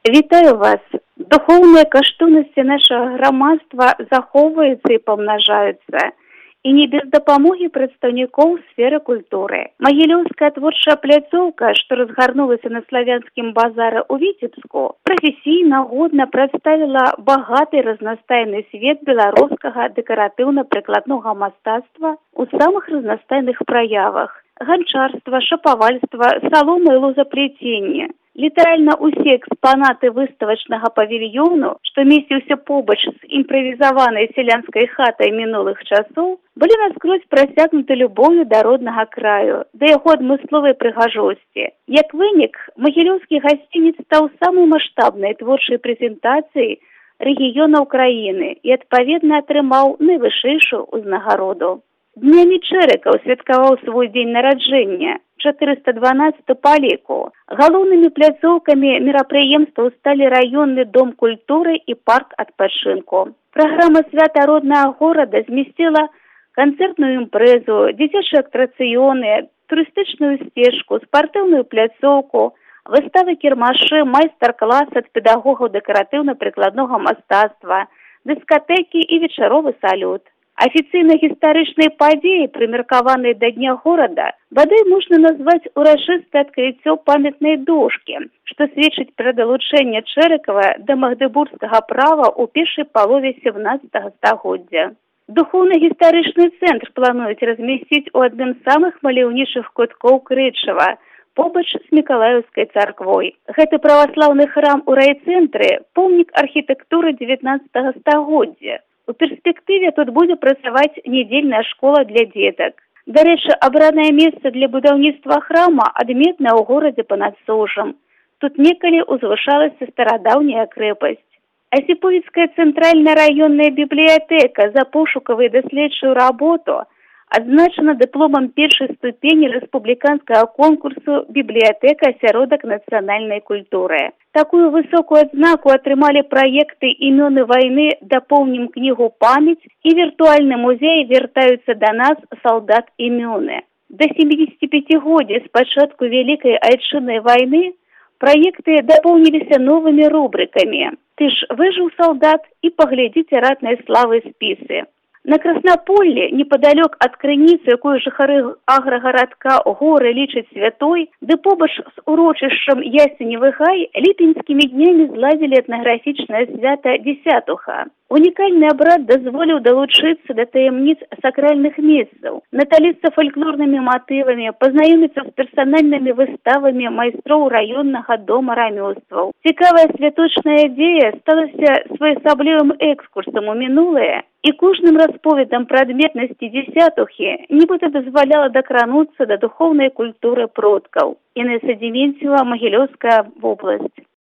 Вітаю вас! Духовныя каштоўнасці нашага грамадства захоўваюцца і памнажаюцца. І не без дапамогі прадстаўнікоў сферы культуры. Магілёўская творчая пляцоўка, што разгарнулася на славянскім базары ў Віцебску, прафесійна годна прадставіла багаты разнастайны свет беларускага дэкаратыўна-прыкладнога мастацтва ў самых разнастайных праявах: ганчарства, шапавальства, салома і лозаплеценне. Літаральна ўсе экспанаты выставачнага павільёну, што месціўся побач з імправізаванай сялянскай хатай мінулых часоў, былі наскрозь прасякнуты любоўю да роднага краю, да яго адмысловай прыгажосці. Як вынік, магілёўскі гасцінец стаў самай маштабнай творчай прэзентацыяй рэгіёна краіны і адпаведна атрымаў найвышэйшую ўзнагароду. Днямі чэрыкаў святкаваў свой дзень нараджэння, 412 па ліку. Галоўнымі пляцоўкамі мерапрыемстваў сталі раённы дом культуры і парк адпачынку. Праграма свята роднага горада змясціла канцэртную імпрэзу, дзіцячыя атракцыёны, турыстычную сцежку, спартыўную пляцоўку, выставы-кірмашы, майстар-клас ад педагогаў дэкаратыўна-прыкладнога мастацтва, дыскатэкі і вечаровы салют. Афіцыйна-гістарычнай падзеі, прымеркаванай да дня горада, бадай можна назваць урачыстае адкрыццё памятнай дошкі, што сведчыць пра далучэнне Чэрыкава да магдыбургскага права ў першай палове 17 стагоддзя. Духоўна-гістарычны цэнтр плануюць размясціць у адным з самых маляўнічых куткоў Крычава, побач з Мікалаеўскай царквой. Гэты праваслаўны храм у райцэнтры – помнік архітэктуры 19 стагоддзя. У перспектыве тут будзе працаваць нядзельная школа для дзетак. Дарэчы, абранае месца для будаўніцтва храма адметнае ў горадзе панад Сожам. Тут некалі узвышалася старадаўняя крэпасць. Асіповіцкая цэнтральная раённая бібліятэка за пошукавую і даследчую работу адзначана дыпломам першай ступені рэспубліканскага конкурсу «Бібліятэка асяродак нацыянальнай культуры». Такую высокую адзнаку атрымалі праекты «Імёны вайны. Дапоўнім кнігу памяць» і «Віртуальны музей. Вяртаюцца да нас салдат імёны». Да 75-годдзя з пачатку Вялікай Айчыннай вайны праекты дапоўніліся новымі рубрыкамі «Ты ж выжыў, салдат» і «Паглядзіце ратнай славы спісы». На Краснаполлі, непадалёк ад крыніцы, якую жыхары аграгарадка горы лічаць святой, ды побач з урочышчам Ясеневы гай ліпеньскімі днямі зладзілі этнаграфічнае свята Дзесятуха. Унікальны абрад дазволіў далучыцца да таямніц сакральных месцаў, наталіцца фальклорнымі матывамі, пазнаёміцца з персанальнымі выставамі майстроў раённага дома рамёстваў. Цікавая святочная дзея сталася своеасаблівым экскурсам у мінулае і кожным расповедам пра адметнасці Дзесятухі нібыта дазваляла дакрануцца да духоўнай культуры продкаў. Інесса Дементьева, Магілёўская вобласць.